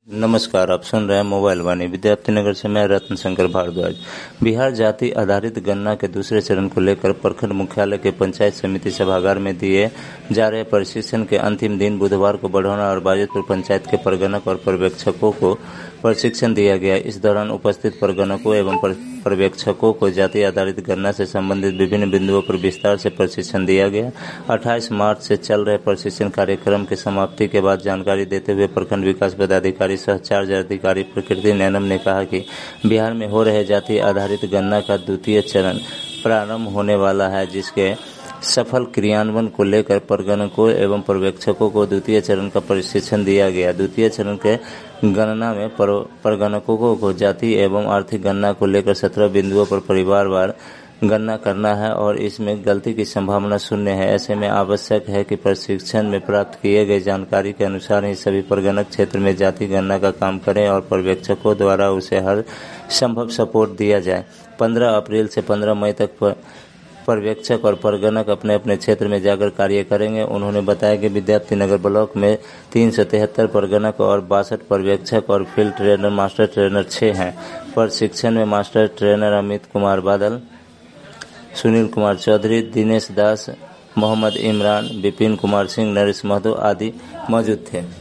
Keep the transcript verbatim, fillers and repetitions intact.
नमस्कार, आप सुन रहे हैं मोबाइल वाणी। विद्यार्थी नगर से मैं रत्न शंकर भारद्वाज। बिहार जाति आधारित गणना के दूसरे चरण को लेकर प्रखंड मुख्यालय के पंचायत समिति सभागार में दिए जा रहे प्रशिक्षण के अंतिम दिन बुधवार को बढ़ौना और बाजितपुर पंचायत के प्रगणक और पर्यवेक्षकों को प्रशिक्षण दिया गया। इस दौरान उपस्थित प्रगणकों एवं पर्यवेक्षकों को जाति आधारित गणना से संबंधित विभिन्न बिंदुओं पर विस्तार से प्रशिक्षण दिया गया। अट्ठाईस मार्च से चल रहे प्रशिक्षण कार्यक्रम की समाप्ति के बाद जानकारी देते हुए प्रखंड विकास पदाधिकारी सह चार्ज अधिकारी प्रकृति नैनम ने कहा कि बिहार में हो रहे जाति आधारित गणना का द्वितीय चरण प्रारंभ होने वाला है, जिसके सफल क्रियान्वयन को लेकर प्रगणकों एवं पर्यवेक्षकों को द्वितीय चरण का प्रशिक्षण दिया गया। द्वितीय चरण के गणना में प्रगणकों को जाति एवं आर्थिक गणना को लेकर सत्रह बिंदुओं पर परिवारवार गणना करना है और इसमें गलती की संभावना शून्य है। ऐसे में आवश्यक है कि प्रशिक्षण में प्राप्त किए गए जानकारी के अनुसार ही सभी प्रगणक क्षेत्र में जाति गणना का काम करें और पर्यवेक्षकों द्वारा उसे हर संभव सपोर्ट दिया जाए। पंद्रह अप्रैल से पंद्रह मई तक पर पर्यवेक्षक और प्रगणक अपने अपने क्षेत्र में जाकर कार्य करेंगे। उन्होंने बताया कि विद्यार्थी नगर ब्लॉक में तीन सौ तिहत्तर प्रगणक और बासठ पर्यवेक्षक और फील्ड ट्रेनर मास्टर ट्रेनर छः हैं। प्रशिक्षण में मास्टर ट्रेनर अमित कुमार बादल, सुनील कुमार चौधरी, दिनेश दास, मोहम्मद इमरान, विपिन कुमार सिंह, नरेश महतो आदि मौजूद थे।